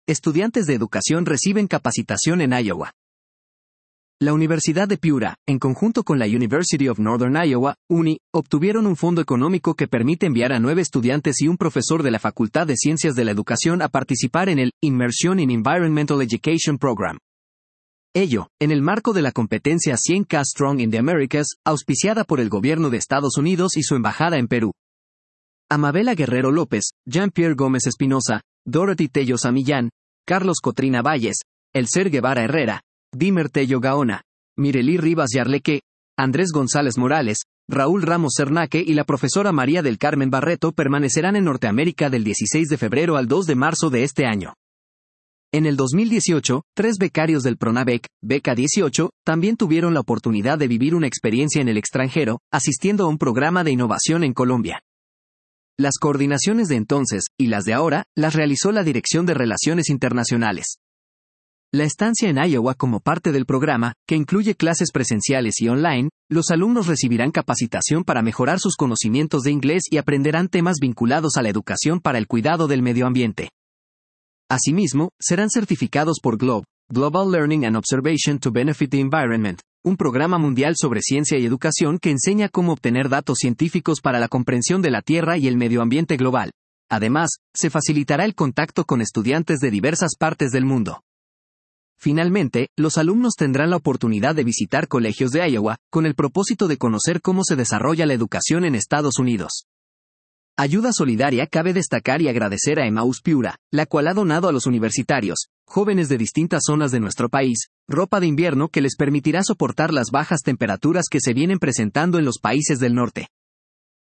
estudiantes de educación reciben capacitación en Iowa. La Universidad de Piura, en conjunto con la University of Northern Iowa, UNI, obtuvieron un fondo económico que permite enviar a 9 estudiantes y un profesor de la Facultad de Ciencias de la Educación a participar en el Immersion in Environmental Education Program. Ello, en el marco de la competencia 100K Strong in the Americas, auspiciada por el gobierno de Estados Unidos y su embajada en Perú. Amabela Guerrero López, Jean-Pierre Gómez Espinosa, Dorothy Tello Samillán, Carlos Cotrina Valles, Elcer Guevara Herrera, Dimer Tello Gaona, Mirelí Rivas Yarleque, Andrés González Morales, Raúl Ramos Cernaque y la profesora María del Carmen Barreto permanecerán en Norteamérica del 16 de febrero al 2 de marzo de este año. En el 2018, 3 becarios del Pronavec, Beca 18, también tuvieron la oportunidad de vivir una experiencia en el extranjero, asistiendo a un programa de innovación en Colombia. Las coordinaciones de entonces, y las de ahora, las realizó la Dirección de Relaciones Internacionales. La estancia en Iowa como parte del programa, que incluye clases presenciales y online, los alumnos recibirán capacitación para mejorar sus conocimientos de inglés y aprenderán temas vinculados a la educación para el cuidado del medio ambiente. Asimismo, serán certificados por GLOBE, Global Learning and Observation to Benefit the Environment, un programa mundial sobre ciencia y educación que enseña cómo obtener datos científicos para la comprensión de la Tierra y el medio ambiente global. Además, se facilitará el contacto con estudiantes de diversas partes del mundo. Finalmente, los alumnos tendrán la oportunidad de visitar colegios de Iowa, con el propósito de conocer cómo se desarrolla la educación en Estados Unidos. Ayuda solidaria. Cabe destacar y agradecer a Emmaus Piura, la cual ha donado a los universitarios, jóvenes de distintas zonas de nuestro país, ropa de invierno que les permitirá soportar las bajas temperaturas que se vienen presentando en los países del norte.